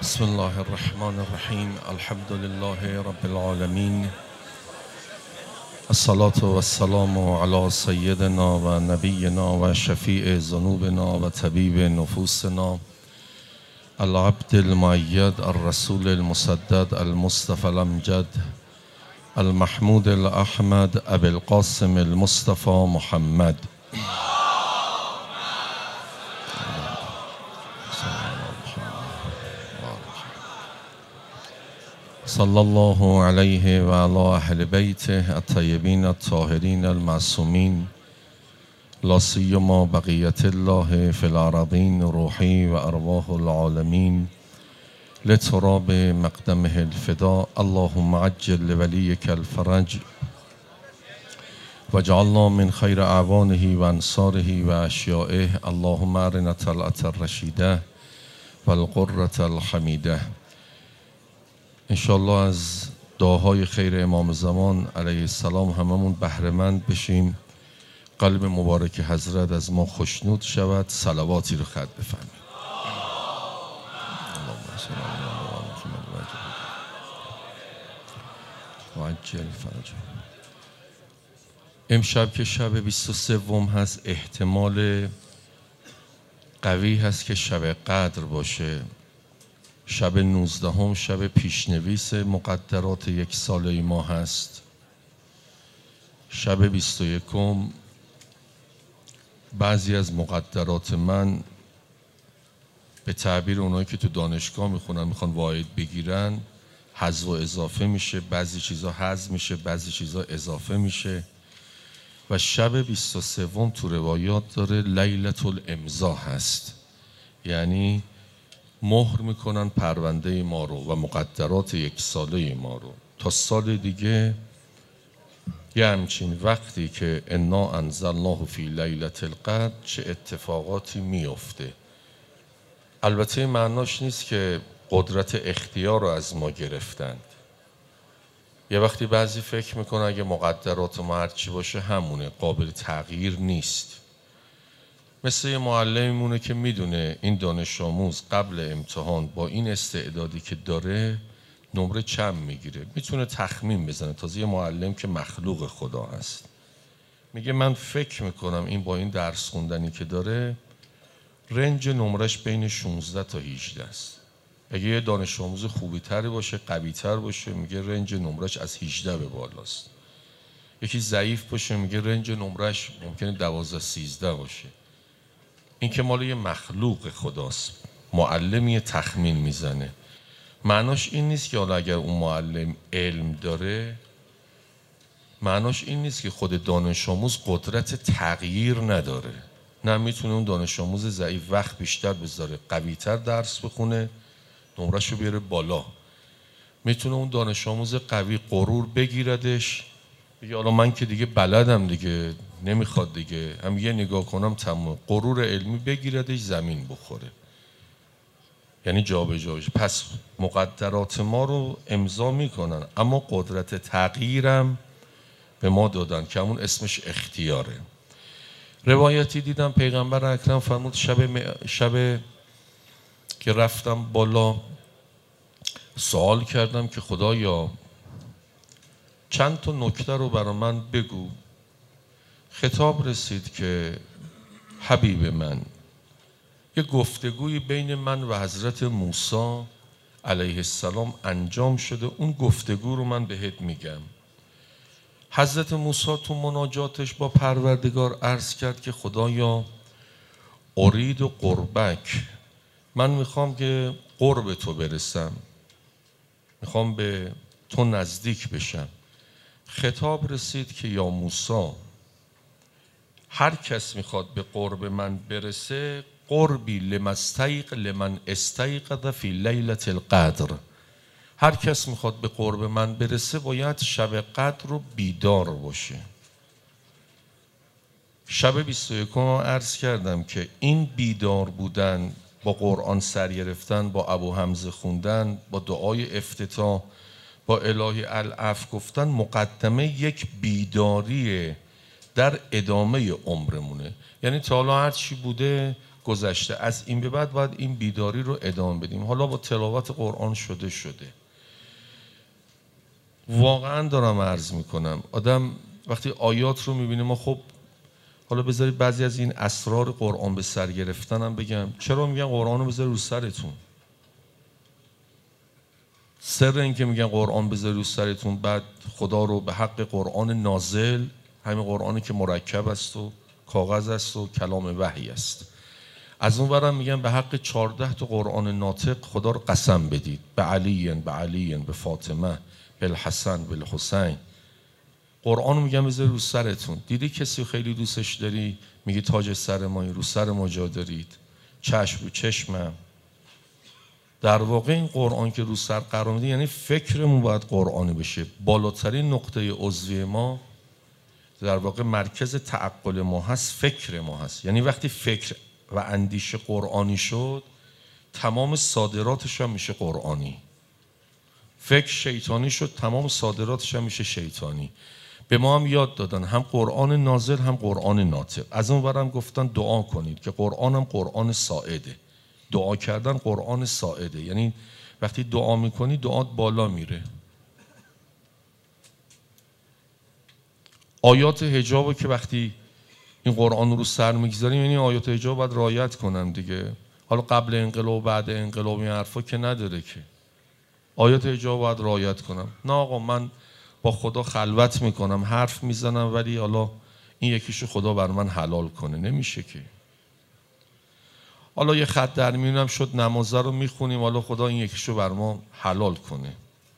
بسم الله الرحمن الرحیم. الحمد لله رب العالمین. الصلاة والسلام علی سیدنا و نبینا و شفیع ذنوبنا و طبیب نفوسنا العبد المؤید الرسول المسدد المصطفى الامجد المحمود الاحمد ابي القاسم المصطفى محمد. صلی الله علیه و علی اهل بیته الطیبین الطاهرین المعصومین لا سیما بقیة الله فی الارضین روحی و ارواح العالمین لتراب مقدمه الفدا. اللهم عجل لولیک الفرج واجعلنا من خیر اعوانه و انصاره و اشیائه. اللهم ارنا طلعة الرشیده و القرة الحمیده. انشاءالله از دعاهای خیر امام زمان علیه السلام هممون بهره‌مند بشیم، قلب مبارک حضرت از ما خوشنود شود. صلواتی رو خط بفرمایید. وعجل فرجه. امشب که شب 23 هست، احتمال قوی هست که شب قدر باشه. شب 19 شب پیشنویس مقدرات یک ساله ما هست. شب 21 بعضی از مقدرات من به تعبیر اونایی که تو دانشگاه میخوان واحد بگیرن، حذف و اضافه میشه. بعضی چیزا حذف میشه، بعضی چیزا اضافه میشه. و شب 23 تو روایات داره لیلة الامضا هست، یعنی مهر میکنن پرونده ما رو و مقدرات یک ساله ما رو تا سال دیگه. یه همچین وقتی که انا انزلناه فی لیلة القدر چه اتفاقاتی میفته. البته معناش نیست که قدرت اختیار رو از ما گرفتند. یه وقتی بعضی فکر میکنن اگه مقدرات ما هرچی باشه همونه، قابل تغییر نیست. مثل یه معلمیمونه که میدونه این دانش آموز قبل امتحان با این استعدادی که داره نمره چند میگیره، میتونه تخمین بزنه. تازه یه معلم که مخلوق خدا هست، میگه من فکر میکنم این با این درس خوندنی که داره رنج نمرش بین 16 تا 18 است. اگه یه دانش آموز خوبی تری باشه، قوی تر باشه، میگه رنج نمرش از 18 به بالاست. یکی ضعیف باشه میگه رنج نمرش ممکنه 12 13 باشه. این که مال یه مخلوق خداست. معلمی تخمین میزنه. معناش این نیست که حالا اگر اون معلم علم داره، معناش این نیست که خود دانش آموز قدرت تغییر نداره. نه، میتونه اون دانش آموز ضعیف وقت بیشتر بذاره، قوی‌تر درس بخونه، نمره‌شو بیاره بالا. میتونه اون دانش آموز قوی غرور بگیردش، بگه حالا من که دیگه بلدم دیگه، نمیخواد دیگه، هم یه نگاه کنم تمام. غرور علمی بگیردش، زمین بخوره، یعنی جابجا. پس مقدرات ما رو امضا میکنن، اما قدرت تغییرم به ما دادن که همون اسمش اختیاره. روایتی دیدم پیغمبر اکرم فرمود شب که رفتم بالا سوال کردم که خدایا چند تا نکته رو برای من بگو. خطاب رسید که حبیب من، یه گفتگوی بین من و حضرت موسی علیه السلام انجام شده، اون گفتگو رو من بهت میگم. حضرت موسی تو مناجاتش با پروردگار عرض کرد که خدایا ارید و قربک، من میخوام که قرب تو برسم، میخوام به تو نزدیک بشم. خطاب رسید که یا موسی، هر کس میخواد به قرب من برسه، قربی لمن استیقظ فی لیلة القدر، هر کس میخواد به قرب من برسه باید شب قدر رو بیدار باشه. شب 21 عرض کردم که این بیدار بودن، با قرآن سر گرفتن، با ابو حمزه خوندن، با دعای افتتاح، با الهی العفو گفتن، مقدمه یک بیداریه در ادامه عمرمونه. یعنی تا حالا هر چی بوده گذشته. از این به بعد باید این بیداری رو ادامه بدیم. حالا با تلاوت قرآن شده واقعا دارم عرض میکنم، آدم وقتی آیات رو میبینه، ما خب حالا بذارید بعضی از این اسرار قرآن به سر گرفتنم بگم. چرا میگن قرآن رو بذاری رو سرتون؟ سر این که میگن قرآن بذاری رو سرتون، بعد خدا رو به حق قرآن نازل، همین قرآنی که مرکب است و کاغذ است و کلام وحی است، از اون برم میگن به حق 14 تا قرآن ناطق خدا رو قسم بدید، به علی، به فاطمه، به الحسن، به الحسین. قرآن رو میگن بذاری رو سرتون. دیدی کسی خیلی دوستش داری، میگی تاج سر ما، رو سر ما جا دارید، چشم رو چشمم. در واقع این قرآن که رو سر قرار میده یعنی فکرمون باید قرآنی بشه. بالاترین نقطه عضوی ما در واقع مرکز تعقل ما هست، فکر ما هست. یعنی وقتی فکر و اندیشه قرآنی شد، تمام صادراتش هم میشه قرآنی. فکر شیطانی شد، تمام صادراتش هم میشه شیطانی. به ما هم یاد دادن هم قرآن نازل هم قرآن ناطق. از اون ورم گفتن دعا کنید که قرآن هم قرآن ساعده. دعا کردن قرآن ساعده، یعنی وقتی دعا میکنی دعات بالا میره. آیات حجاب که وقتی این قرآن رو سر میگذاریم، یعنی آیات حجاب باید رعایت کنم دیگه. حالا قبل انقلاب و بعد انقلاب این حرفا که نداره که. آیات حجاب باید رعایت کنم. نه آقا من با خدا خلوت میکنم، حرف میزنم، ولی حالا این یکیشو خدا بر من حلال کنه. نمیشه که. حالا یه خط در میونم شد، نمازه رو میخونیم، حالا خدا این یکیشو بر ما حلال کنه.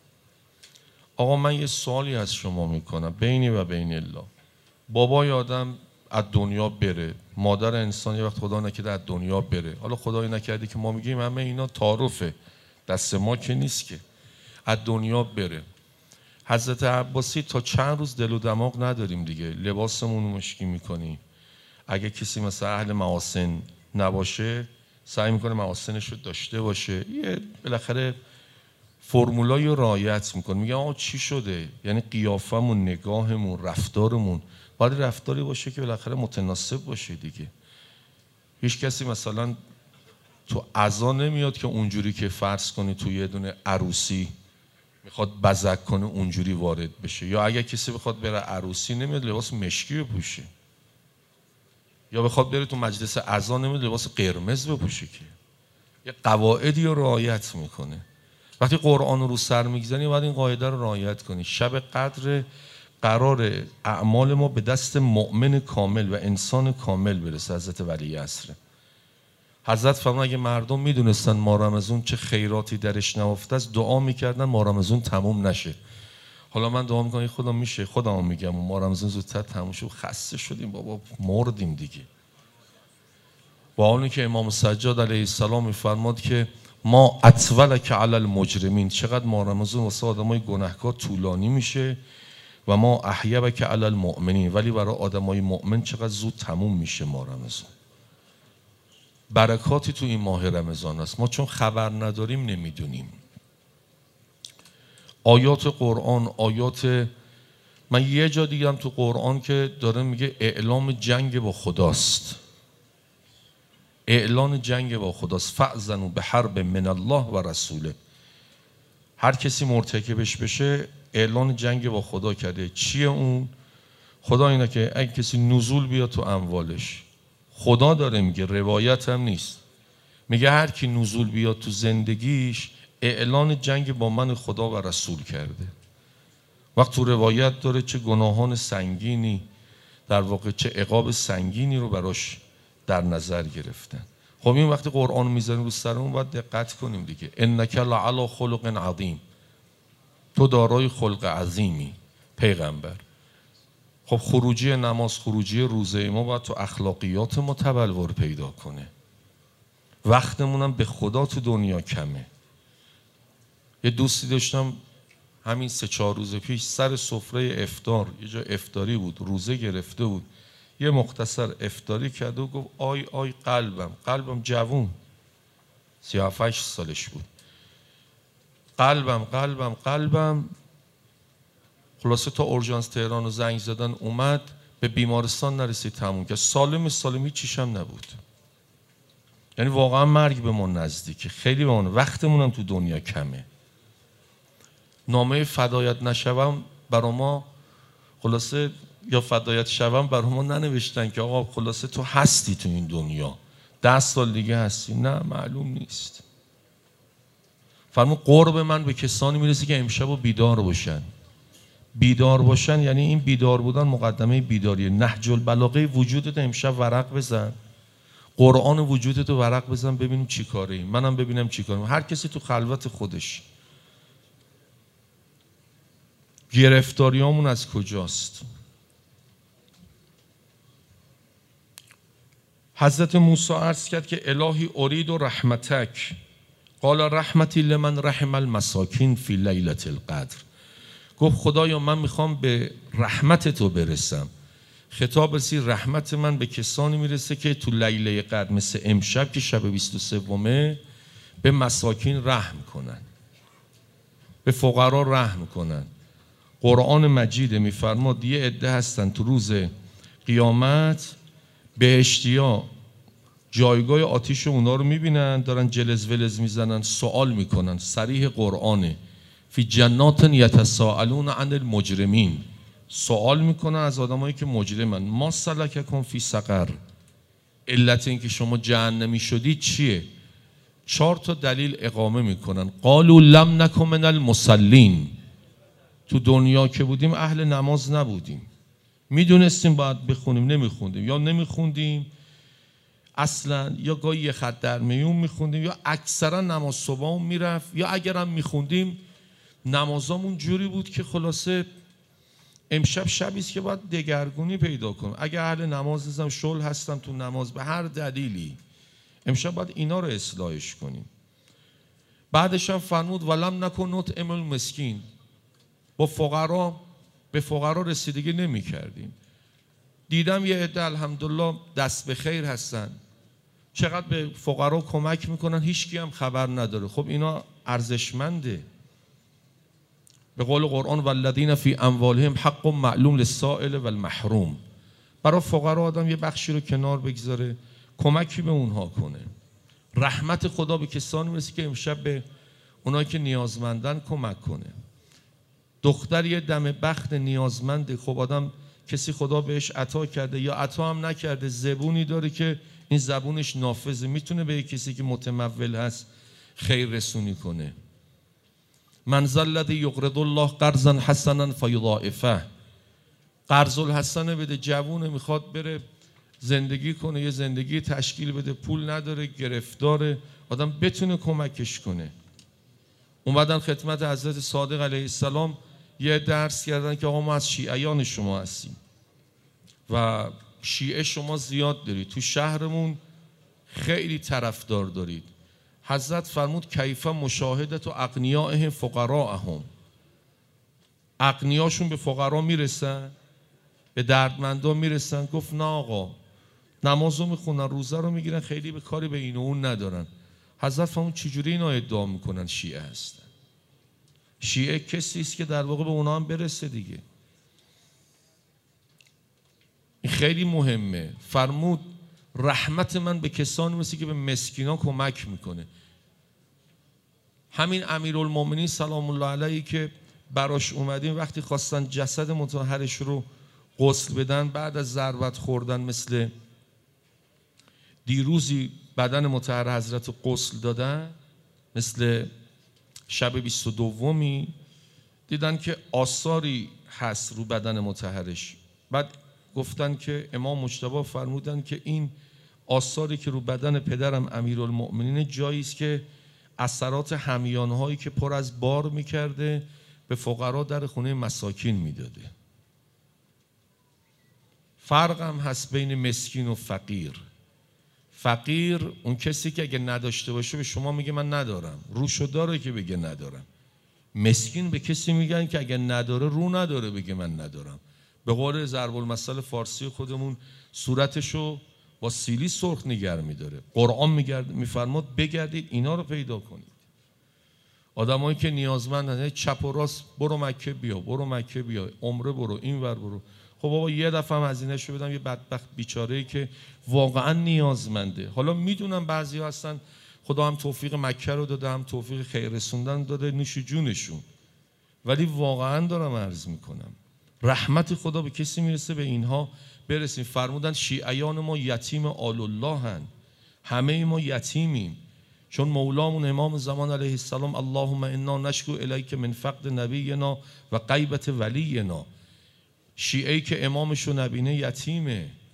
آقا من یه سوالی از شما میکنم، بینی و بین الله. بابای آدم از دنیا بره، مادر انسان یه وقت خدا نکرده از دنیا بره، حالا خدای نکرده که ما میگیم همه اینا تعارفه، دست ما که نیست که، از دنیا بره. حضرت عباسی تا چند روز دل و دماغ نداریم دیگه، لباسمون رو مشکی میکنیم. اگه کسی مثلا اهل محاسن نباشه سعی میکنه محاسنش رو داشته باشه، یه بالاخره فرمولای رو رعایت میکنه. میگه آقا چی شده؟ یعنی قیافمون، نگاهمون، رفتارمون باید رفتاری باشه که بالاخره متناسب باشه دیگه. هیچ کسی مثلا تو عزا نمیاد که اونجوری که فرض کنی تو یه دونه عروسی میخواد بزک کنه اونجوری وارد بشه، یا اگه کسی بخواد بره عروسی نمیاد لباس مشکی بپوشه، یا بخواد بره تو مجلس عزا نمیاد لباس قرمز بپوشه که. یه قواعدی رو رعایت میکنه. وقتی قرآن رو سر میگذاری باید این قاعده رو رعایت کنی. شب قدر قرار اعمال ما به دست مؤمن کامل و انسان کامل برسه. حضرت ولی عصر حضرت فرمود اگه مردم میدونستن ماه رمضان چه خیراتی درش نهفته است، دعا میکردن ماه رمضان تموم نشه. حالا من دعا میکنم خدا میشه، خودمو میگم ماه رمضان زودتر تموم شه، خسته شدیم بابا، مردیم دیگه. با اونی که امام سجاد علیه السلام میفرماد که ما اطولک علی المجرمین، چقدر ماه رمضان واسه آدمای گناهکار طولانی میشه، و ما احیبک علی المؤمنین، ولی برای آدمای مؤمن چقدر زود تموم میشه ماه رمضان. برکاتی تو این ماه رمضان است، ما چون خبر نداریم نمیدونیم. آیات قرآن، آیات، من یه جا دیگم تو قرآن که داره میگه اعلام جنگ با خداست، اعلان جنگ با خداست. فأذنوا بحرب من الله و رسوله. هر کسی مرتکبش بشه اعلان جنگ با خدا کرده. چیه اون؟ خدا اینه که اگه کسی نزول بیاد تو اموالش، خدا داره میگه، روایت هم نیست، میگه هر کی نزول بیاد تو زندگیش اعلان جنگ با من خدا و رسول کرده. وقت تو روایت داره چه گناهان سنگینی، در واقع چه عقاب سنگینی رو براش در نظر گرفتن. خب این وقتی قرآن میذاریم رو سرمون باید دقت کنیم دیگه. انک لعلی خلق عظیم، تو دارای خلق عظیمی پیغمبر. خب خروجی نماز، خروجی روزه ما باید تو اخلاقیات ما تبلور پیدا کنه. وقتمونم به خدا تو دنیا کمه. یه دوستی داشتم همین 3-4 روز پیش سر سفره افطار، یه جا افطاری بود، روزه گرفته بود، یه مختصر افطاری کرد و گفت آی آی قلبم جوون، 37 سالش بود، قلبم. خلاصه تا اورژانس تهران رو زنگ زدن اومد، به بیمارستان نرسید، تموم کرد. سالم هیچ چیشم نبود. یعنی واقعا مرگ به ما نزدیکه، خیلی به ما، وقتمون هم تو دنیا کمه. نامه فدایت نشوم برا ما خلاصه، یا فدایت شوم برا ما ننوشتن که آقا خلاصه تو هستی تو این دنیا، 10 سال دیگه هستی. نه، معلوم نیست. فرمود قرب من به کسانی میرسه که امشب و بیدار باشن. بیدار باشن یعنی این بیدار بودن مقدمه بیداریه. نهج البلاغه وجودت امشب ورق بزن، قرآن وجودت ورق بزن، ببینیم چی کاره ایم، منم ببینم چی کاره ایم. هر کسی تو خلوت خودش. گرفتاریامون از کجاست؟ حضرت موسی عرض کرد که الهی ارید و رحمتک، قال رحمتی لمن رحم المساکین فی لیلة القدر. گفت خدایا من میخوام به رحمت تو برسم. خطاب رسید رحمت من به کسانی میرسه که تو لیله قدر مثل امشب که شب 23 به مساکین رحم کنن، به فقرا رحم کنن. قرآن مجید میفرماد یه عده هستن تو روز قیامت بهشتیا جایگاه آتیش اونا رو میبینن دارن جلز ولز میزنن، سوال میکنن. صریح قرآنه فی جنات یتساءلون عن المجرمین، سوال میکنن از آدمایی که مجرمن. ما سلککم فی سقر، علت این که شما جهنمی شدید چیه؟ 4 تا دلیل اقامه میکنن. قالوا لم نکن من المصلین، تو دنیا که بودیم اهل نماز نبودیم، میدونستیم باید بخونیم نمیخوندیم، یا نمیخوندیم اصلا، یا گاهی یه خط در میون میخوندیم، یا اکثرا نماز صبحمون میرفت، یا اگرم میخوندیم نمازامون جوری بود که خلاصه امشب شبیست که باید دگرگونی پیدا کنم. اگه اهل نماز نیستم، شغل هستم تو نماز به هر دلیلی، امشب باید اینا رو اصلاحش کنیم. بعدش هم فرمود ولم نکن نطعم المسکین، با فقرا به فقرا رسیدگی نمی کردیم. دیدم یه عده الحمدلله دست به خیر هستن، چقدر به فقرا کمک میکنن، هیچ کی هم خبر نداره. خب اینا ارزشمنده. به قول قرآن والذین فی اموالهم حق معلوم للسائل و المحروم، برای فقرا آدم یه بخشی رو کنار بگذاره، کمکی به اونها کنه. رحمت خدا به کسانی میرسه که امشب به اونایی که نیازمندن کمک کنه. دختر یه دم بخت نیازمنده، خب آدم کسی خدا بهش عطا کرده یا عطا هم نکرده، زبونی داره که این زبونش نافذه، میتونه به کسی که متمول هست خیر رسونی کنه. من ذا الذی یقرض الله قرضا حسنا فیضاعفه، قرض الحسنه بده. جوونه میخواد بره زندگی کنه، یه زندگی تشکیل بده، پول نداره، گرفتاره، آدم بتونه کمکش کنه. اومدن خدمت حضرت صادق علیه السلام یه درس کردن که آقا ما از شیعیان شما هستیم و شیعه شما زیاد دارید، تو شهرمون خیلی طرفدار دارید. حضرت فرمود کیف مشاهدت و اغنیائهم فقراءهم، اغنیاشون به فقرا میرسن، به دردمندا میرسن. گفت نه آقا، نمازو میخونن، روزه رو میگیرن، خیلی به کاری به این و اون ندارن. حضرت فرمود چجوری اینا ادعا میکنن شیعه هستن؟ شیعه کسی است که در واقع به اونا هم برسه دیگه. این خیلی مهمه. فرمود رحمت من به کسانی مثل که به مسکینا کمک میکنه. همین امیرالمومنین سلام الله علیه که براش اومدیم، وقتی خواستن جسد مطهرش رو غسل بدن بعد از ضربت خوردن، مثل دیروزی بدن مطهر حضرت غسل دادن، مثل شب 22 دیدن که آثاری هست رو بدن مطهرش. بعد گفتن که امام مجتبی فرمودن که این آثاری که رو بدن پدرم امیرالمؤمنین جایی است که اثرات همیانهایی که پر از بار میکرده به فقرا در خونه مساکین میداده. فرق هم هست بین مسکین و فقیر. فقیر اون کسی که اگه نداشته باشه به شما میگه من ندارم، روشو داره که بگه ندارم. مسکین به کسی میگن که اگه نداره رو نداره بگه من ندارم. به قول ضرب المثل فارسی خودمون صورتشو با سیلی سرخ نگر میداره. قرآن میفرماد بگردید اینا رو پیدا کنید. آدمایی که نیازمندن چپ و راست، برو مکه بیا، برو مکه بیا، عمره برو، این ور برو. خب بابا یه دفعه هم هزینه‌شو بدم یه بدبخت بیچاره‌ای که واقعا نیازمنده. حالا میدونم بعضی هستن خدا هم توفیق مکه رو داده، هم توفیق خیر رسوندن داده، نوش جونشون، ولی واقعا دارم عرض میکنم رحمت خدا به کسی میرسه به اینها برسیم. فرمودن شیعیان ما یتیم آل الله هن، همه ما یتیمیم، چون مولامون امام زمان علیه السلام اللهم انا نشکو الیک من فقد نبینا و غیبت ولینا، شیعه‌ای که امامشو نبینه یتیمه.